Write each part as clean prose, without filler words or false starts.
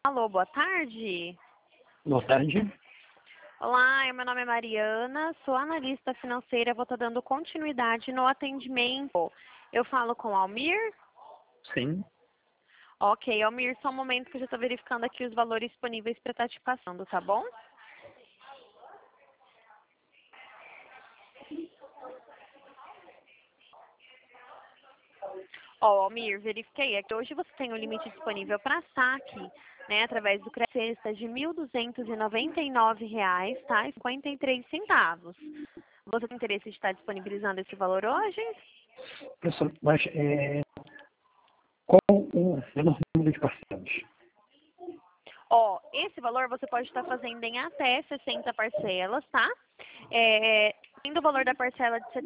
Alô, boa tarde. Boa tarde. Olá, meu nome é Mariana, sou analista financeira, vou estar dando continuidade no atendimento. Eu falo com o Almir? Sim. Ok, Almir, só um momento que eu já estou verificando aqui os valores disponíveis para estar te passando, tá bom? Ó, Almir, verifiquei aqui. Hoje você tem um limite disponível para saque, né, através do Crescesta de R$ 1.299, tá? E 53 centavos. Você tem interesse de estar disponibilizando esse valor hoje? Pessoal, mas qual o menor número de parcelas? Ó, esse valor você pode estar fazendo em até 60 parcelas, tá? Tendo o valor da parcela de R$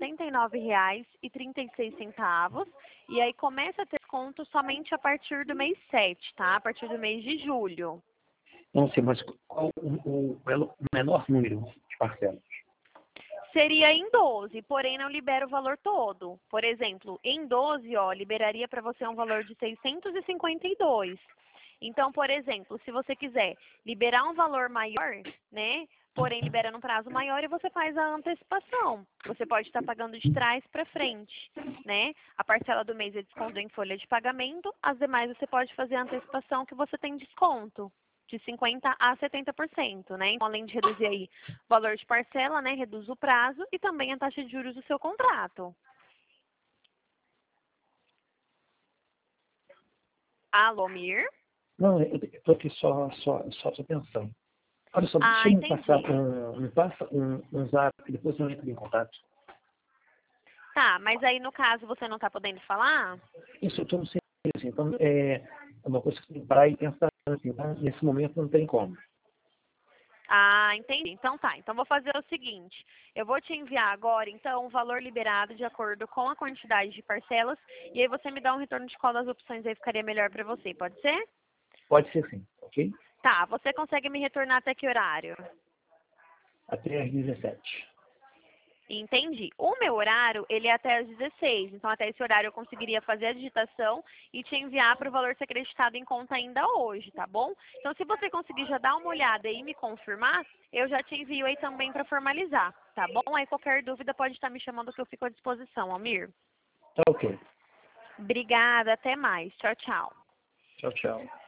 79,36. E aí começa a ter desconto somente a partir do mês 7, tá? A partir do mês de julho. Não sei, mas qual o menor número de parcelas? Seria em 12, porém não libera o valor todo. Por exemplo, em 12, ó, liberaria para você um valor de 652. Então, por exemplo, se você quiser liberar um valor maior, né, porém libera num prazo maior e você faz a antecipação. Você pode estar pagando de trás para frente, né? A parcela do mês é desconto em folha de pagamento, as demais você pode fazer a antecipação que você tem desconto de 50% a 70%, né? Então, além de reduzir aí o valor de parcela, né, reduz o prazo e também a taxa de juros do seu contrato. Alô, Mir? Não, eu estou aqui só pensando. Olha só, deixa Ah, eu me passar entendi. me passa um zap, depois eu entro em contato. Tá, mas aí no caso você não tá podendo falar? Isso eu estou sem assim, então é uma coisa que tem que parar e pensar assim, então, nesse momento não tem como. Ah, entendi. Então tá. Então vou fazer o seguinte. Eu vou te enviar agora, então, o valor liberado de acordo com a quantidade de parcelas. E aí você me dá um retorno de qual das opções aí ficaria melhor para você, pode ser? Pode ser sim, ok? Tá, você consegue me retornar até que horário? Até às 17. Entendi. O meu horário, ele é até às 16. Então, até esse horário eu conseguiria fazer a digitação e te enviar para o valor ser acreditado em conta ainda hoje, tá bom? Então, se você conseguir já dar uma olhada e me confirmar, eu já te envio aí também para formalizar, tá bom? Aí qualquer dúvida pode estar me chamando que eu fico à disposição, Almir. Tá ok. Obrigada, até mais. Tchau, tchau. Tchau, tchau.